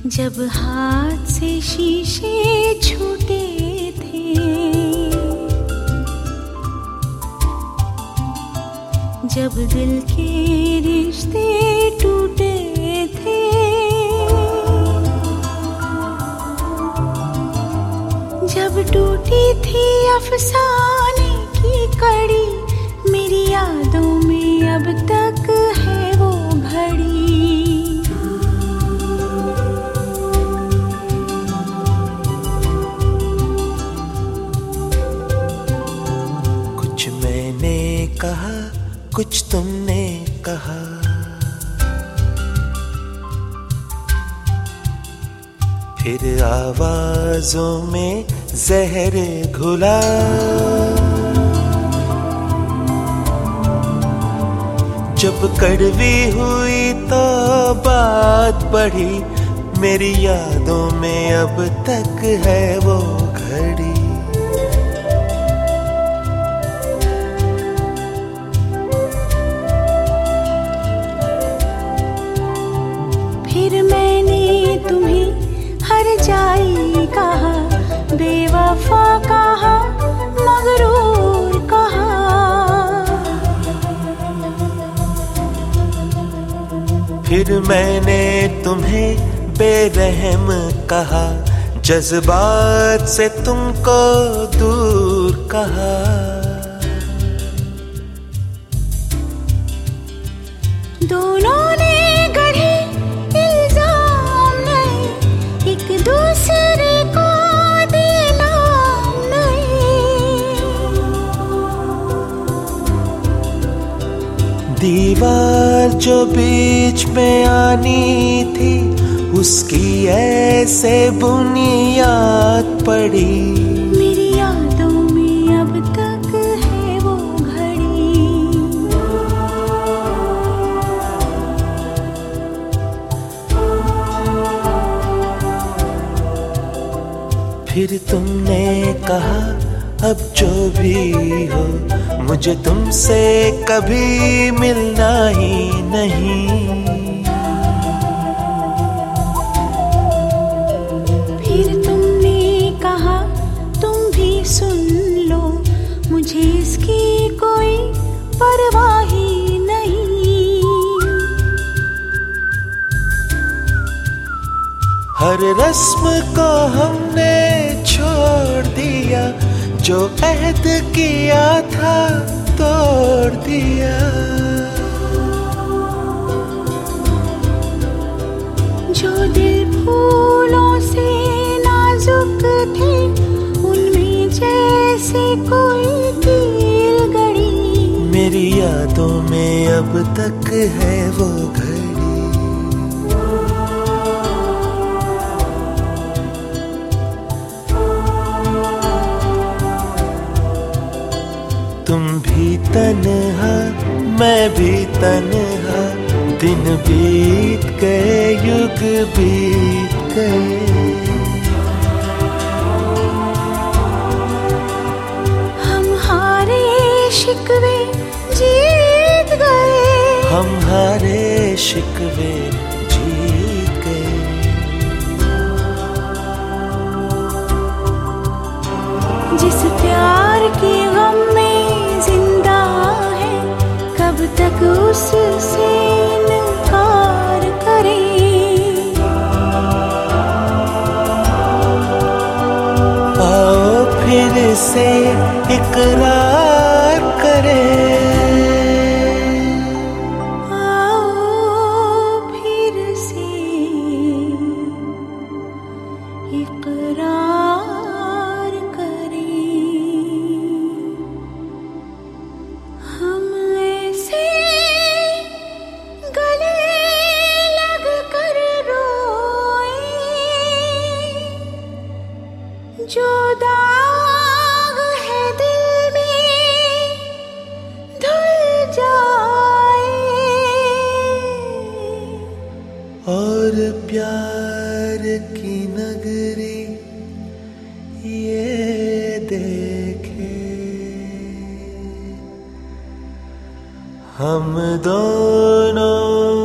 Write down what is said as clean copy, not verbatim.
जब हाथ से शीशे छूटे थे, जब दिल के रिश्ते टूटे थे, जब टूटी थी अफसाने की कड़ी, मेरी यादों में अब तक है वो घड़ी। कुछ मैंने कहा, कुछ तुमने कहा, फिर आवाजों में जहर घुला। जब कड़वी हुई तो बात बढ़ी, मेरी यादों में अब तक है वो घड़ी। फिर मैंने तुम्हें हर जाई कहा, बेवफा कहा, मगरूर कहा। फिर मैंने तुम्हें बेरहम कहा, जज्बात से तुमको दूर कहा। दोनों ने गढ़े इल्जाम नहीं, एक दूसरे को दिए नाम नहीं। दीवार जो बीच में आनी थी, उसकी ऐसे बुनियाद पड़ी। मेरी यादों में अब तक है वो घड़ी। फिर तुमने कहा, अब जो भी हो, मुझे तुमसे कभी मिलना ही नहीं। फिर तुमने कहा, तुम भी सुन लो, मुझे इसकी कोई परवाह ही नहीं। हर रस्म को हमने छोड़ दिया, जो अहद किया था तोड़ दिया। जो दिल फूलों से नाजुक थे, उनमें जैसे कोई कील गड़ी। मेरी यादों में अब तक है वो घड़ी। तुम भी तन्हा, मैं भी तन्हा, दिन बीत गए, युग बीत गए। हम हारे शिकवे जीत गए, हम हारे शिकवे जीत गए। जिस प्यार के गम में जिंदा है, कब तक उससे इनकार करें। आओ फिर से इकरार करें, आओ फिर से इकरार करें। हम ऐसे गले लग कर रोए, जो दाग है दिल में धुल जाए। और प्यार की नगरी ये देखे, हम दोनों